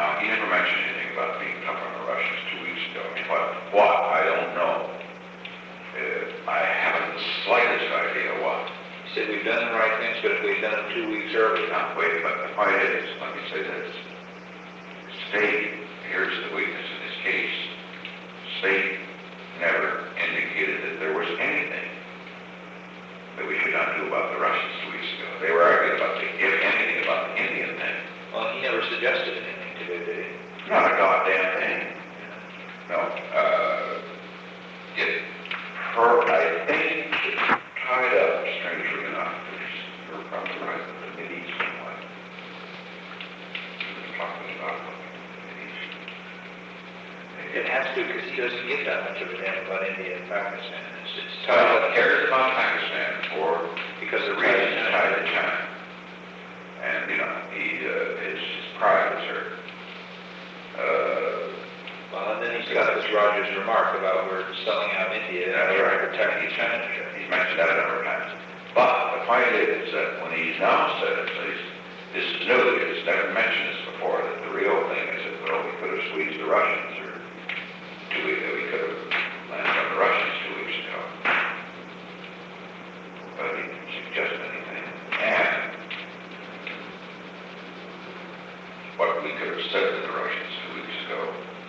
Now, he never mentioned anything about being tough on the Russians 2 weeks ago, but what, I don't know. I haven't the slightest idea what. He said we've done the right things, but if we'd done them 2 weeks earlier. Now, wait, but the point is, let me say this. State, here's the weakness in this case. State never indicated that there was anything that we should not do about the Russians 2 weeks ago. They were arguing about if anything about the Indian thing. Well, he never suggested anything to do, did he? Not a goddamn thing. No. I think it's tied up, strangely enough, you're probably right, with the Mideast and what. We're talking about the Mideast. It has to, because he doesn't give that much of a damn about India and Pakistan. It's tied Well, up. cares about Pakistan Because the the reason region is tied to China. And, his pride is hurt. Well, and then he's got this Rogers remark about we're selling out India and That's we're right. protecting China. He's mentioned that a number of times. But the point is that when he's now said it, this is new, he's never mentioned this before, that the real thing is that, well, we could have squeezed the Russians, or we could have landed on the Russians 2 weeks ago. But he didn't suggest anything. And what we could have said to the Russians 2 weeks ago,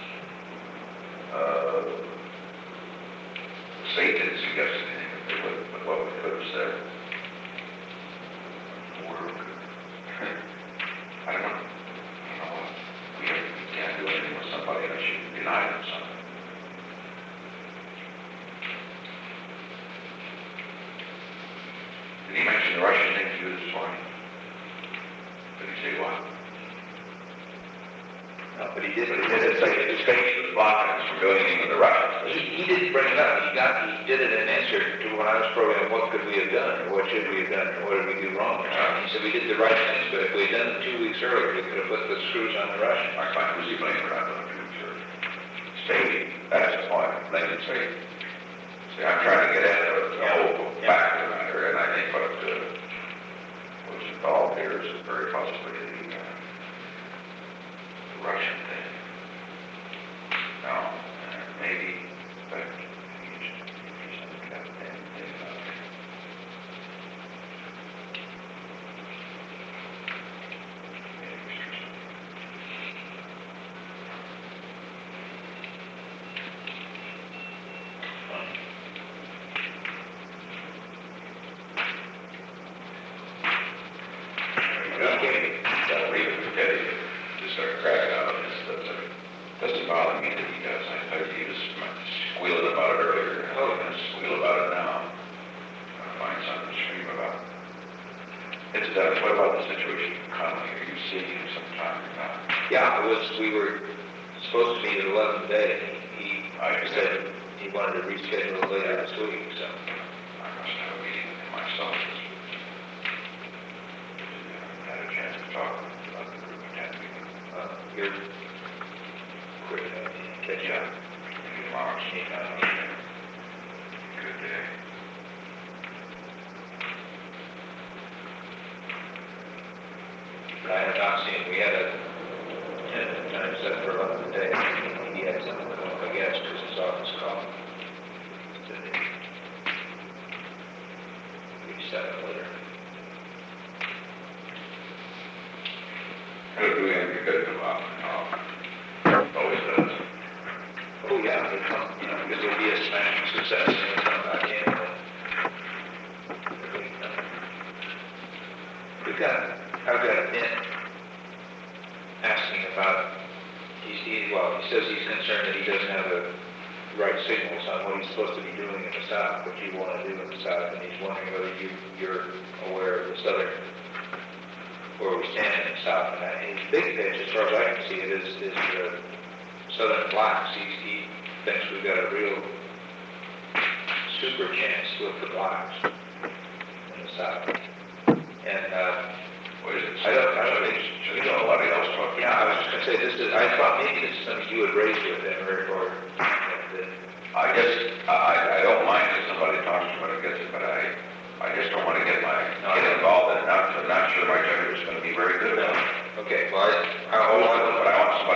the state didn't suggest anything that they wouldn't, but what we could have said. I don't know. We can't do anything with somebody unless you deny them something. Did he mention the Russian thing to you this morning? Did he say what? No, but he did. It's like the state was blocking us from doing anything with the Russians. He didn't bring it up. He did it in answer to when I was programming, what could we have done, or what should we have done, or what did we do wrong? He said we did the right things, but if we had done them 2 weeks earlier, we could have put the screws on the Russians. I find who's he blaming for not doing 2 weeks earlier? State. That's the point. Blaming state. See, I'm trying to get at the whole fact of the matter, and I think what's involved here is very possibly the Russian thing. Now, maybe, but he's got that thing about it. Doesn't bother me that he does. I thought he was squealing about it earlier. Oh, he's going to squeal about it now. I'll find something to scream about. It's done. What about the situation in Connolly? Are you seeing him sometime or not? Yeah, we were supposed to meet at 11 today, and he said he wanted to reschedule it later this week, so. I must have a meeting with him myself this week. I haven't had a chance to talk about the group attend meeting. You're quick enough to catch up. Maybe tomorrow. Good day. But I have not seen, we had a time set for 11 today. He had something to come, I guess, because his office called. Said we set up later. It'll do him good to walk. Always does. Oh, yeah, it'll come, because it'll be a smashing success, and it'll come back in. I've got a bit asking about, he says he's concerned that he doesn't have the right signals on what he's supposed to be doing in the South, what you want to do in the South, and he's wondering whether you're aware of the Southern, where we stand in the South. And his big pitch, as far as I can see it, is the Southern blacks. He thinks we've got a real super chance with the blacks in the South. And What is it? I don't think, Should know what else talking yeah, I was just going to say, I thought maybe this is something you would raise with him, or I guess, I don't mind if somebody talks to me when it gets it, but I just don't want to get involved in it. I'm not sure my judgment is going to be very good about it. okay, well, But I want somebody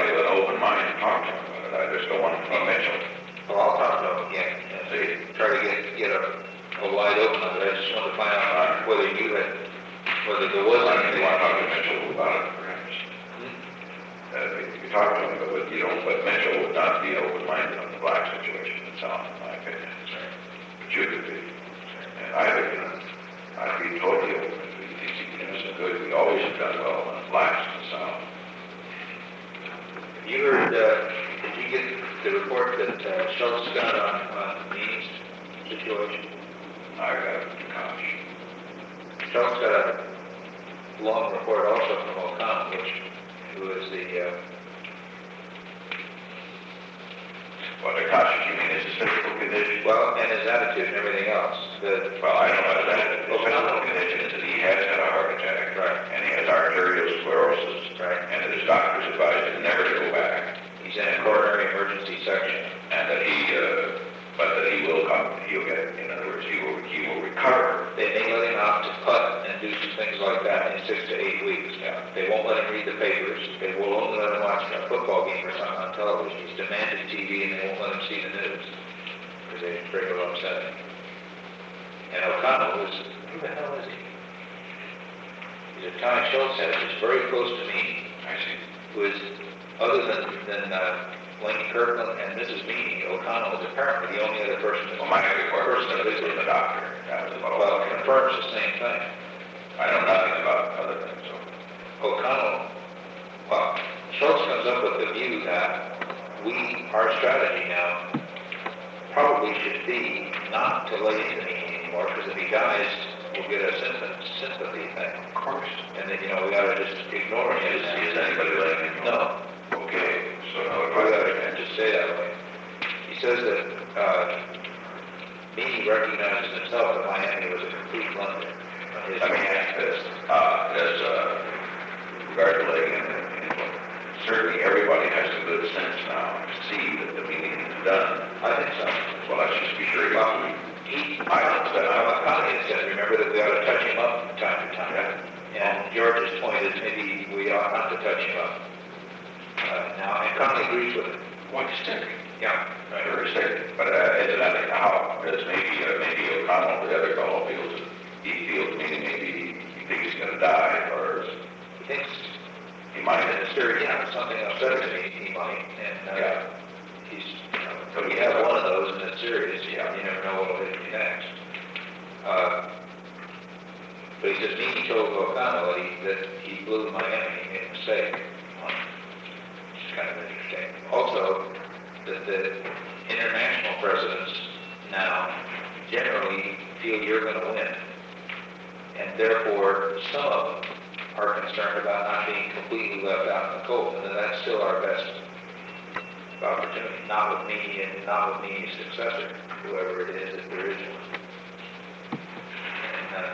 talk to him about it, I just don't want him to be Mitchell. Well, I'll talk to him again, and try to get a wide open on it. I just wanted to find out whether there was I anything. want to talk to Mitchell about it, perhaps. You can talk to him, but you don't, but Mitchell would not be open-minded on the black situation in South, in my opinion. But you could be. And I would, I'd be totally open if he thinks he can do some good. We always have done well on blacks in the South. You heard, did you get the report that Schultz got on Meany's situation? I got it, gosh. Schultz got a long report also from O'Connell, who is the, What the conscious, you mean, is his physical condition? well, and his attitude and everything else. Well, I don't know that. His physical condition is that he has had a heart attack. Right. And he has arteriosclerosis. Right. And that his doctors advised him never to go back. He's in a coronary emergency section. And that but that he will come, he'll get, in other words, he will recover. They may let him out to putt and do some things like that in 6 to 8 weeks. Yeah. They won't let him read the papers. They will only let him watch a football game or something on television. He's demanded TV, and they won't let him see the news because they're afraid of upsetting. And O'Connell who the hell is he? He's a Tommy Schultz says, he's very close to me, I see. who is, other than Lane Kirkland and Mrs. Meany, O'Connell is apparently the only other person that's... Well, my person is the doctor. That was about Well, confirms the same thing. I know nothing about other things, so. O'Connell, well, Schultz comes up with the view that our strategy now probably should be not to lay into Meany anymore, because if he dies, we'll get a sympathy thing. Of course. And then, we ought to just ignore him. Is anybody laying in? No. Okay, so no, if I I gotta just say that way. He says that Meany recognizes himself that Miami was a complete blunder. let me ask this, does, regard to laying in, certainly everybody has the good sense now to see that the meeting is done. I think so. Well, let's just be sure about it. I don't said, remember that we ought to touch him up from time to time. And George's point is maybe we ought not to touch him up. Now, and Conley agrees with it. What's sick? Yeah. Very sick. But, isn't that how, does maybe O'Connell, the other fellow, maybe he thinks he's gonna die, or He thinks he might. something upset him, he might, and Yeah. he's, but we have one of those and it's serious, you never know what will hit you next. But he says, Meany told O'Connell that he blew Miami, he made a mistake. Which is kind of interesting. Also, that the international presidents now generally feel you're going to win. And therefore, some of them are concerned about not being completely left out in the cold. And that's still our best opportunity. Not with me and not with Meany's successor, whoever it is, if there is one. And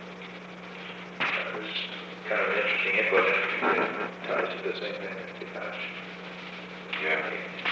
it was kind of an interesting input, and it ties to the same thing that we touched. Yeah.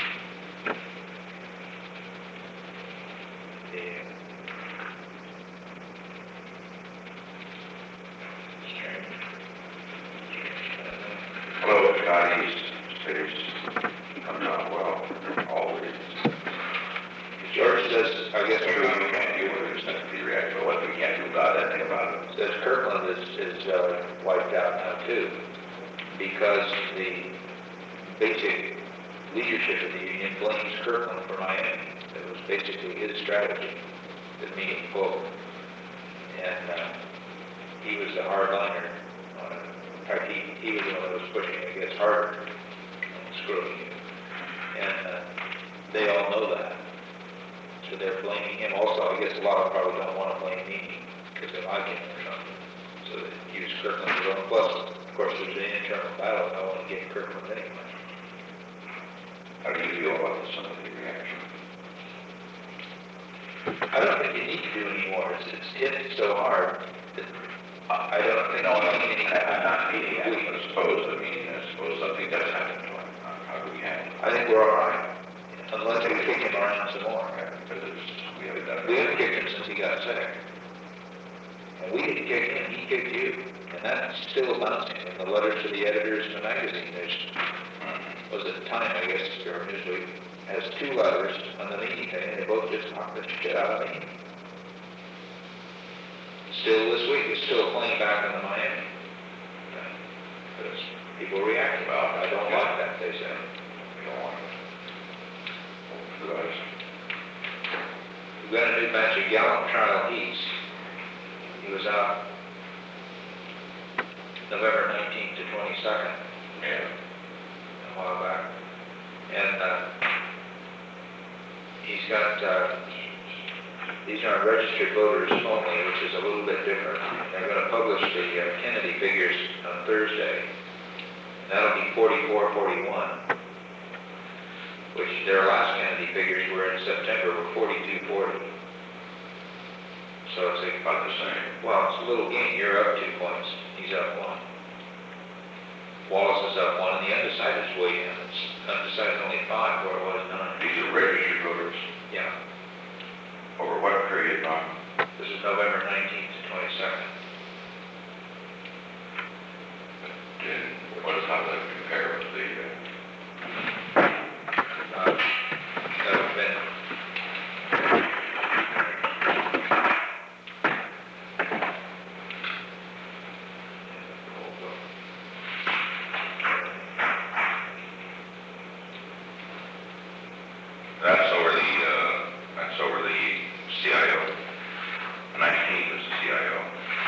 Hello, Scott East, cities, comes out well, always. George says, I guess, Maybe we can't deal with this sympathy reaction, but what we can't do about anything about it. says Kirkland is wiped out now too, because the basic leadership of the union blames Kirkland for Miami. It was basically his strategy that Meany pulled. And he was the hardliner. In fact, he was the one that was pushing against Harvard and screwing him. And they all know that. So they're blaming him. Also, I guess a lot of them probably don't want to blame Meany because they like him or something. So they use Kirkland as well. Plus, of course, there's an internal battle. I want to get Kirkland anyway. How do you feel about the sympathy reaction? I don't think you need to do any more. It's hit so hard that I don't think No, I'm not meeting, I suppose something does happen to him. How do we handle it? I think we're all right. Unless we kick him around some more. Because we haven't done it. We haven't kicked him since he got sick. And we didn't kick him, he kicked you. And that's still bouncing. In the letters to the editors in the magazine, there's was it Time, I guess, or Newsweek, has 2 letters on the meeting thing, and they both just knocked the shit out of me. Still this week, it's still a plane back on the Miami. Because people react about it. I don't like that, they say. You don't want it. Otherwise, We've got a new batch of Gallup trial heats. He was out November 19th to 22nd, yeah. a while back. And he's got, these are registered voters only, which is a little bit different. They're going to publish the Kennedy figures on Thursday. And that'll be 44-41, which their last Kennedy figures were in September were 42-40. So it's About the same. well, it's a little game. You're up 2 points. He's up 1. Wallace is up 1, and the undecided is way down. It's undecided only 5, where it was 9. These are registered voters. Yeah. Over what period of time? This is November 19th to 22nd. And what does how that compare with the, That would have been that's over the CIO. 19th is the CIO.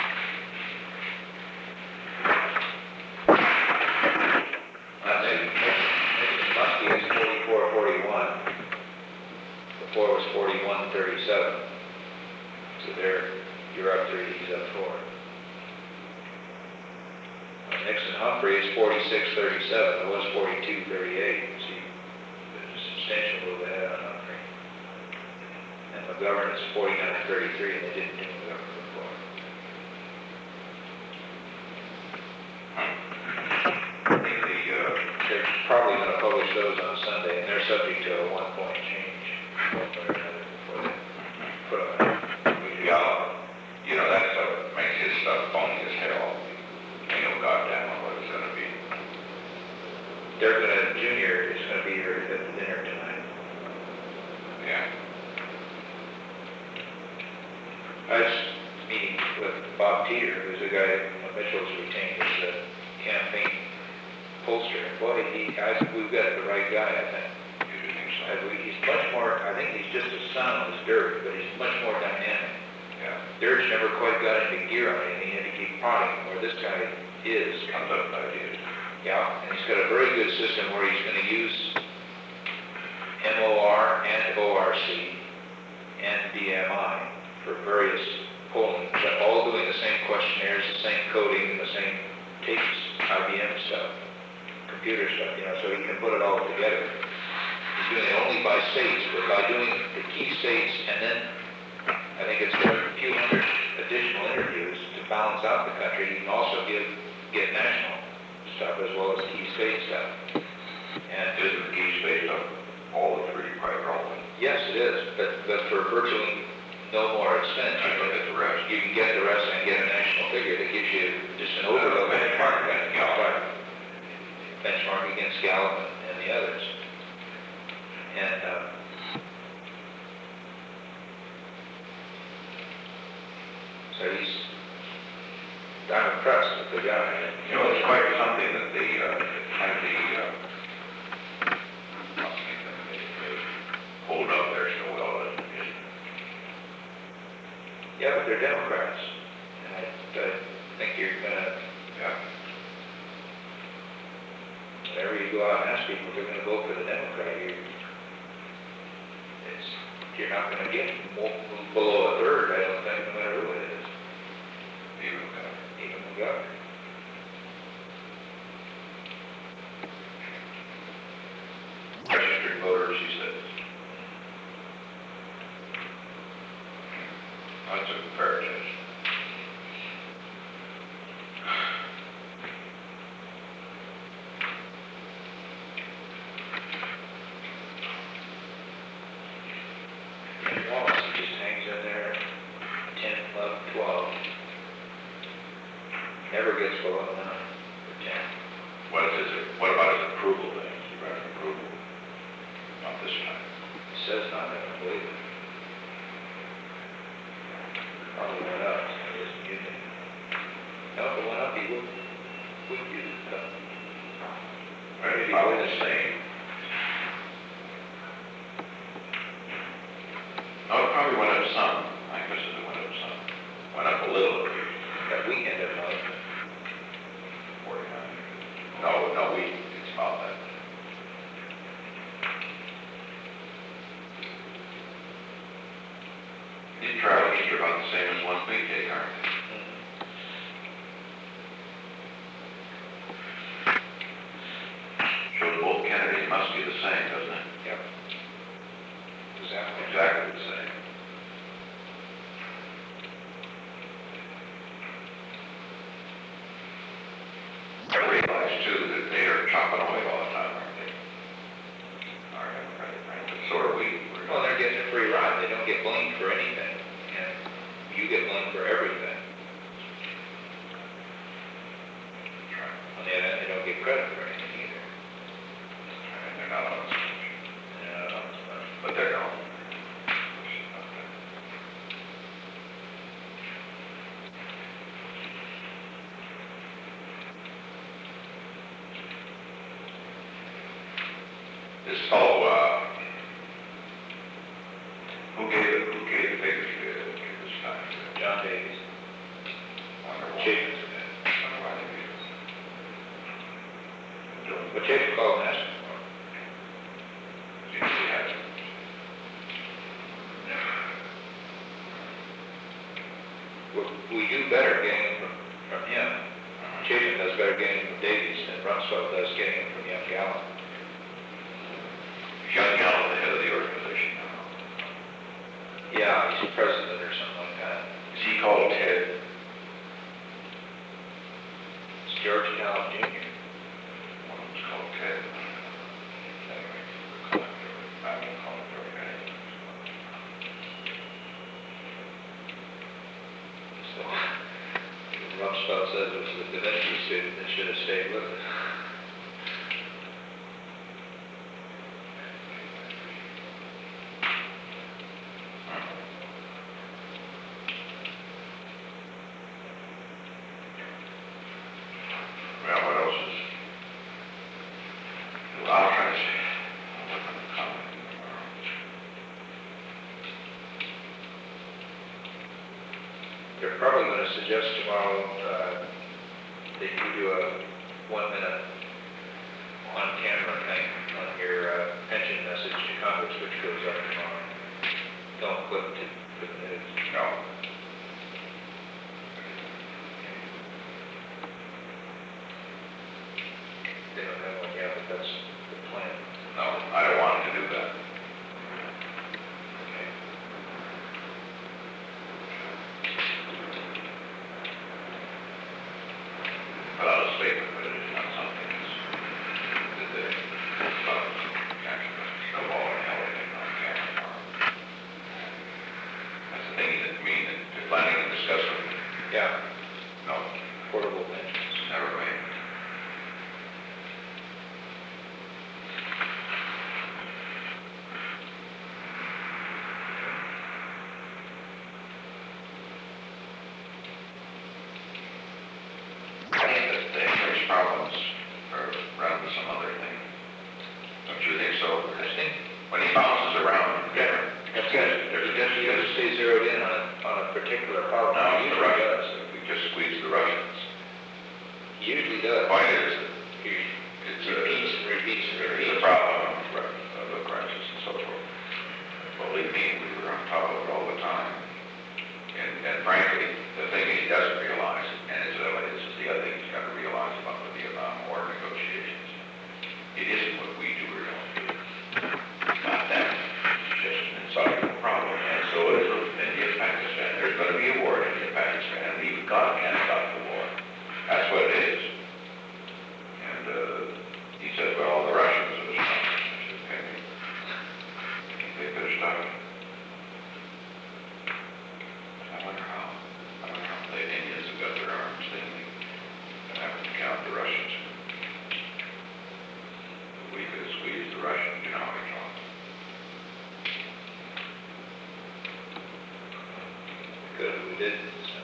Muskie is 44-41. Before it was 41-37. So you're up 3, he's up 4. Nixon Humphrey is 46-37. It was 42-38. See, there's a substantial move ahead on Humphrey. And McGovern is 49-33, and they didn't do McGovern before. They're probably going to publish those on Sunday, and they're subject to a 1-point change, one way or another, before they put them out. Yeah, you know, that stuff makes his stuff phony as hell. Ain't no goddamn what it's gonna be. Junior is going to be here at the dinner tonight. Yeah. I was meeting with Bob Teeter, who's the guy Mitchell's retained as the campaign pollster. And boy, we've got the right guy, I think. You think so? He's much more, I think he's just as sound as Dirk, but he's much more dynamic. Yeah. Dirk's never quite got into gear on anything, he had to keep prodding, where this guy is. Comes up with ideas. Yeah, and he's got a very good system where he's going to use MOR and ORC and DMI for various polling, but all doing the same questionnaires, the same coding, the same tapes, IBM stuff, computer stuff, so he can put it all together. He's doing it only by states, but by doing the key states, and then I think it's a few hundred additional interviews to balance out the country. He can also get national stuff as well as key state stuff. And Isn't the key space of all the three quite relevant? yes, it is, but for virtually no more expense. I don't get the rest. You can get the rest and get a national figure that gives you just an overlook. Benchmark against Gallup. Benchmark against Gallup and the others. And so I'm impressed with the guy. You know, it's quite something that the hold up there so well. Yeah, but they're Democrats. And I think you're gonna, Yeah. whenever you go out and ask people if they're gonna vote for the Democrat, you're not gonna get below a third, I don't think, no matter who it is. Even the governor. Registered voters, he said. That's a fair test. And Wallace just hangs in there, 10, 11, 12. Never gets below 9 or 10. What about his approval thing? These travel needs are about the same as ones we take, aren't they? So both candidates must be the same, doesn't it? Yep. Exactly. Exactly the same. I realize too that they are chopping away all the time, aren't they? All right. So are we. Well, they're getting a free ride. They don't get blamed for anything, and you get blamed for everything. On the other hand, they don't get credit for anything either. And they're not on the stage. Yeah. But they're not. This fellow, who gave the figures this time? John Davies. Wonder why. Chapin. Wonder why they did it. What Chapin called and asked for. Usually has. We do better getting them from him. Chapin does better getting them from Davies than Rumsfeld does getting them from Young Gallup. Young Gallup, the head of the organization now. Yeah, he's president or something like that. Is he called Ted? It's George Gallup Jr. One of them's called Ted. Anyway, I won't call him every name. So, Rumsfeld says it was the Da Vinci student that should have stayed with us. Well, what else is? Well, I'll try to see. I'll look on the comment tomorrow. They're probably going to suggest tomorrow that you do a 1-minute on-camera thing on your pension message to Congress, which goes up tomorrow. Don't click to the news. No. They don't have one yet, but that's the plan. No, I don't want him to do that. Okay. Put out a statement, but it is not something that they, snowball and hell anything on camera. That's the thing he didn't mean, that they're planning to discuss with me. Yeah, No, portable pensions. never made. I think that the English problems are around to some other thing. Don't you think so? I think When he bounces around, different. that's good. You got to stay zeroed in on a particular problem. Now, He the usually Russians, does. if we just squeeze the Russians. He usually The does. point is that He it's repeats and repeats and there is repeats. a problem of the crisis and so forth. Believe me, we were on top of it all the time. And frankly, the thing he doesn't realize, and this is the other thing he's got to realize about the Vietnam War negotiations, it isn't what we do or don't do. It's not them. It's just an insoluble problem. And so it is with India and Pakistan. There's going to be a war in India and Pakistan, and even God can't stop the war. That's what it is. And he said, well, the Russians are the stoppers. I said, okay. They could have stopped it. I wonder how the Indians have got their arms thinking. And have to count the Russians. If we could have squeezed the Russians, you know how we talk. Good, we did. So.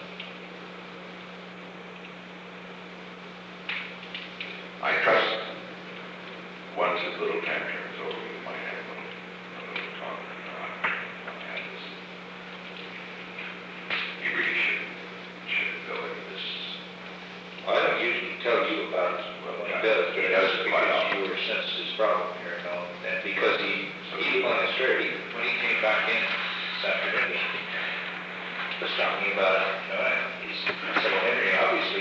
I trust once his little tantrum is over, we might have a little talk. You know, I had this. He really should go into this. Well, I don't usually tell you about what he does, but He that's does quite because often. you were sensed his problem here, you know, and because he's playing straight. When he came back in this afternoon, was talking about it, you know, and I said, well, Henry, obviously,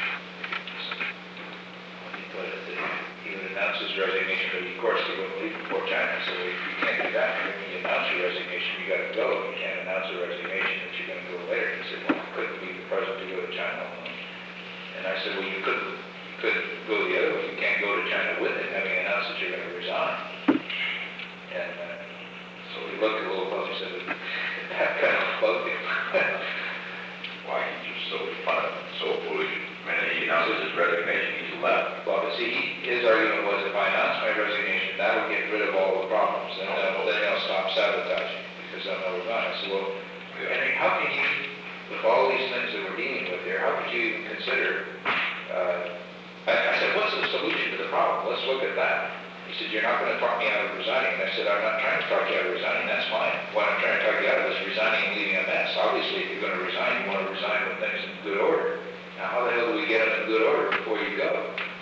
he would announce his resignation, but of course, he wouldn't leave before China, so if you can't do that, when you announce your resignation, you gotta go. You can't announce a resignation that you're gonna go later. He said, well, I couldn't leave the president to go to China alone. And I said, well, you couldn't go the other way. You can't go to China with him, having announced that you're gonna resign. And so he looked a little close, he said, that kind of bugged him. Why, he's just so fun, so foolish. The minute he announces his resignation, he's left. Well, but see, his argument was, if I announce my resignation, that will get rid of all the problems, and then they'll stop sabotaging, because they'll know we're gone. I said, well, Henry, how can you, with all these things that we're dealing with here, how could you even consider, I said, what's the solution to the problem? Let's look at that. He said, you're not going to talk me out of resigning. And I said, I'm not trying to talk you out of resigning, that's fine. What I'm trying to talk you out of is resigning and leaving a mess. Obviously, if you're going to resign, you want to resign with things in good order. Now, how the hell do we get them in good order before you go?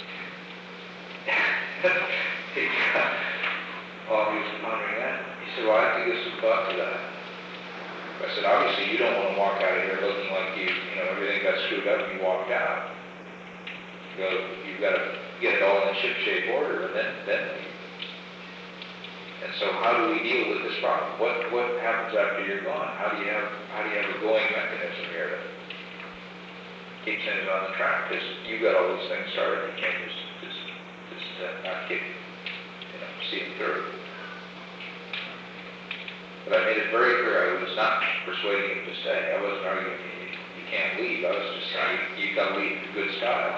Well, he was pondering that. He said, well, I have to give some thought to that. I said, obviously, you don't want to walk out of here looking like you know, everything got screwed up and you walked out. You've got to get it all in ship-shape order, and then and so how do we deal with this problem? What happens after you're gone? How do you have a going mechanism here to keep things on the track? Because you've got all these things started, you can't just not keep, see them through. But I made it very clear I was not persuading him to stay. I wasn't arguing you can't leave. I was just saying you've got to leave in good style.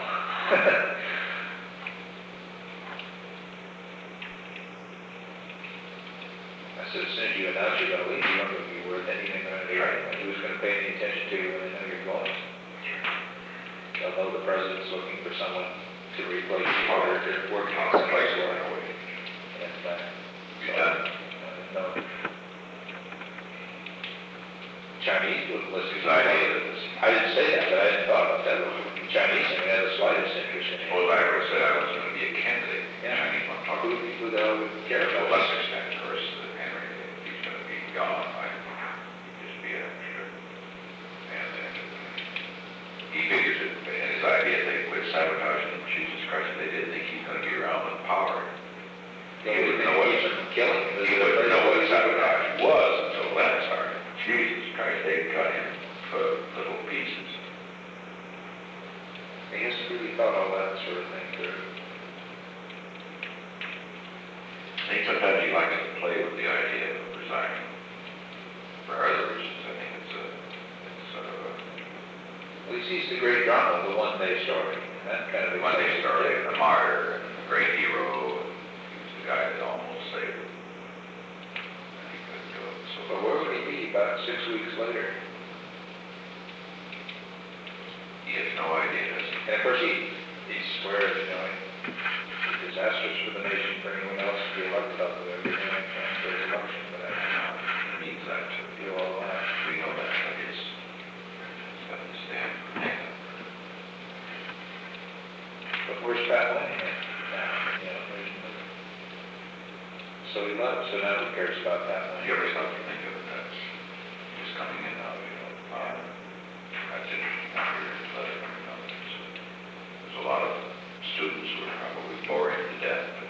I said, as soon as you announce you're going to leave, you aren't going to be worth anything around here anyway. Who's going to pay any attention to you when they know you're going? They'll know the president's looking for someone to replace you, or they're working on some place where I wait. You're done. No. Chinese would listen to I didn't say that, but I hadn't thought about that. The Chinese didn't have the slightest interest in it. Well, I would say I was going to be a candidate. Yeah. Chinese one talking. Who the hell would care To a about lesser it? extent, of course, that Henry, he's going to be gone. He'd just be an extra. And he figures it, in his idea, they quit sabotaging. Jesus Christ, they did think he's going to be around with power. He wouldn't know what sabotage was until then started. Jesus Christ, they cut him to little pieces. He hasn't really thought all that sort of thing through. I think sometimes he likes to play with the idea of resigning. For other reasons, I think it's sort of a... Well, he sees the great drama of the one-day story. And that kind of One-day story, the martyr, and the great hero, and he was the guy that almost saved him. And he couldn't do it. So, But where would he be about 6 weeks later? he has no idea, does he? And of course, he swears, it's disastrous for the nation, for anyone else to be elected up with everything I can for his election, but I It means that to feel all that. we know that, but it's got to stand for him. But where's Pat Winning now? So he left, so now who cares about Pat Winning? You ever stop to think of it, that's just coming in now, that's interesting. There's a lot of students who are probably boring to death, but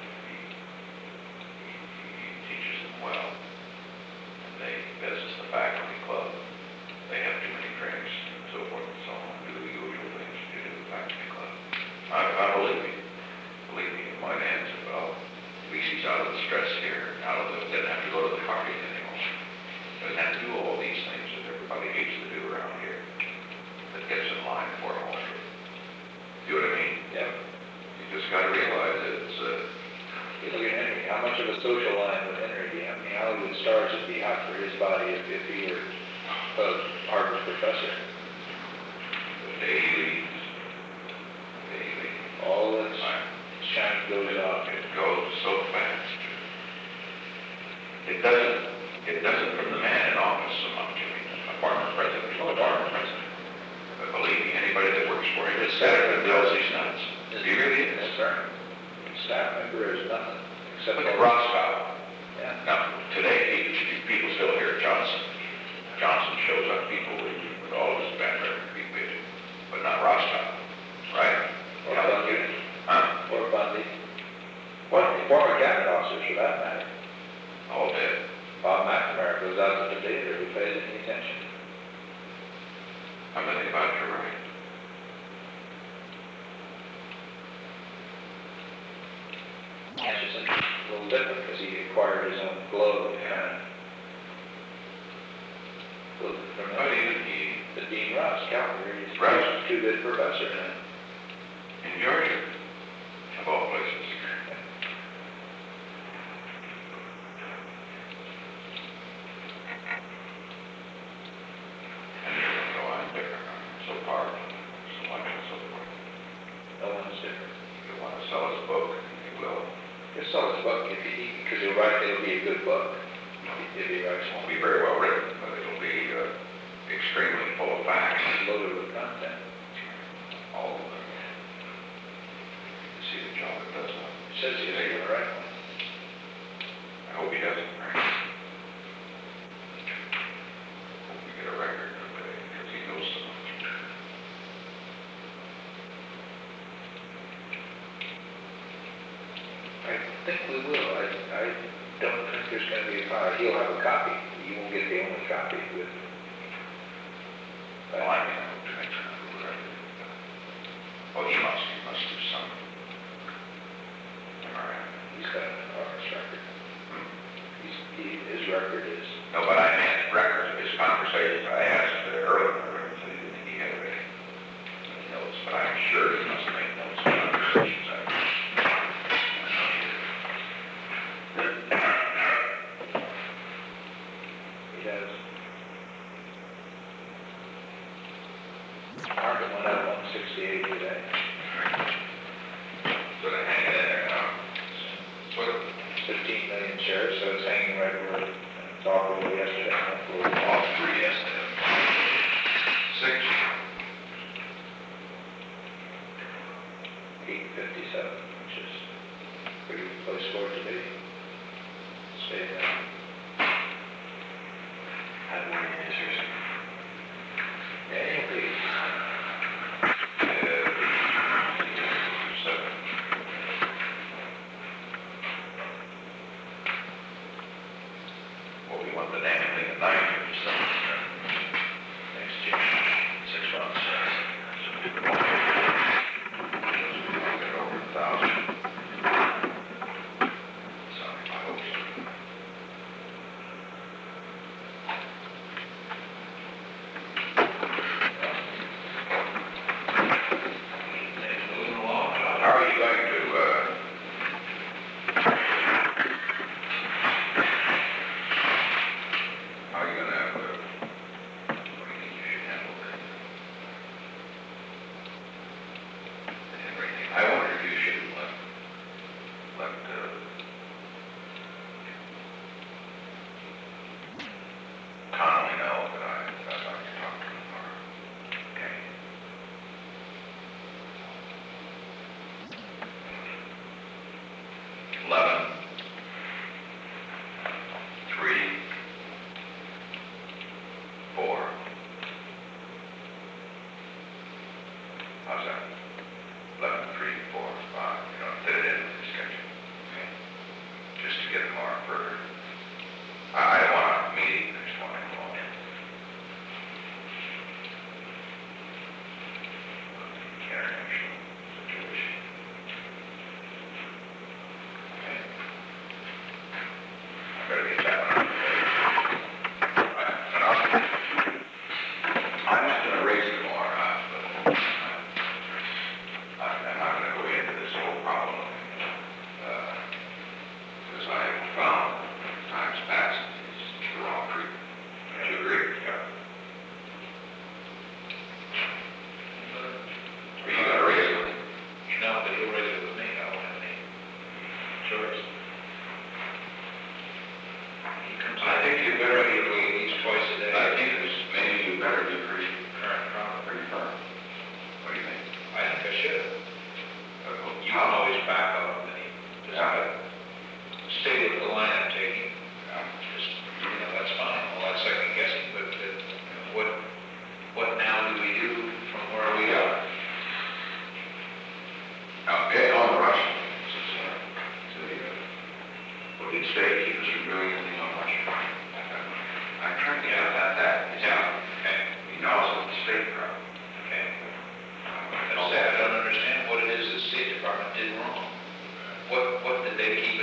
he teaches them well. And they, as is the faculty club, they have too many drinks and so forth and so on, do the usual things you do in the faculty club. I believe me, in my hands, well, at least he's out of the stress here, doesn't have to go to the parties anymore. Doesn't have to do all these things that everybody hates to do around here, that gets in line for him. You know what I mean? Yeah. You just got to realize that it's, You look at Henry, how much of a social line would Henry be? How many Hollywood stars would be hot for his body if he were a Harvard professor? daily. All that shine goes off. It goes so fast. It doesn't from the man in office so much. I mean, a former president, But believe me, anybody that works for him is better than those he's nuts. He really is. That's right. Staff member is nothing except Look at for Roscoe. Yeah. Now, today, people still hear Johnson. Johnson shows up, people officers for that matter. All dead. Bob McNamara goes out to the theater, who pays any attention? I'm thinking about you, right? Anderson, a little different, because he acquired his own glove, kind of. From But he, the Dean Ross, Calgary, he's Right. a too good professor now. in Georgia, of all places. And you're going to go on different, so powerful, so much and so forth. No one's different. You want to sell his book, he will. He'll sell his book if because he'll write, it'll be a good book. If he writes It won't one, be very well written, but it'll be extremely full of facts. loaded with content. All of them. You see the job it does now. Says he's going to write one. I hope he doesn't, right? Hope we get a record of it, because he knows so much. I think we will. I don't think there's going to be a fire. He'll have a copy. You won't get the only copy with. Well, I mean, I hope to make sure we're ready. Oh, he must do some. Am I right? He's got an artist record. His record is. No, but I meant records of his conversations. I asked earlier, and said he didn't think he had any notes, but I'm sure he must make notes of conversations. He has. Market went up 168 today. So they hang it in there now. What, 15 million shares, so it's hanging right where it's off a little yesterday. all three yesterday. 6. 857, which is a pretty good place for it to be. Stay there. Had one years. Annual fees. 7. Well, we want the damn thing at 9 years, so. Next year, 6 months. So we won't get over 1,000. So I hope so. Moving along. How are you going to, how are you going to, what do you think you should handle this? Everything. I wonder if you should let Connolly know that I'd like to talk to him tomorrow. Okay. 11, 3, 4. How's that? 11, 3, 4, 5. You know, fit it in with the schedule. Okay. Just to get it more further. I don't want a meeting. I just want to go in. International situation. Okay. I better get that one out of the way. I'm not going to raise it more, but I'm not going to go into this whole problem. Because I have found times past, did state keep us from doing anything on Washington? I'm trying to get at that. Yeah, okay, He knows it's the state problem. okay. I don't understand what it is the State Department did wrong. What did they keep